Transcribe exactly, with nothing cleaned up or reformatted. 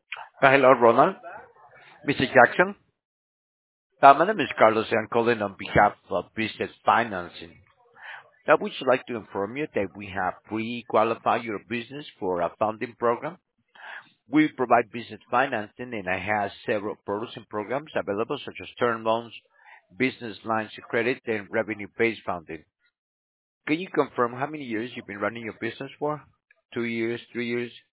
Uh, Hello, Ronald. mister Jackson. Uh, My name is Carlos, and I'm calling on behalf of Business Financing. I would like to inform you that we have pre-qualified your business for a funding program. We provide business financing, and I have several products and programs available, such as term loans, business lines of credit, and revenue-based funding. Can you confirm how many years you've been running your business for? Two years, three years?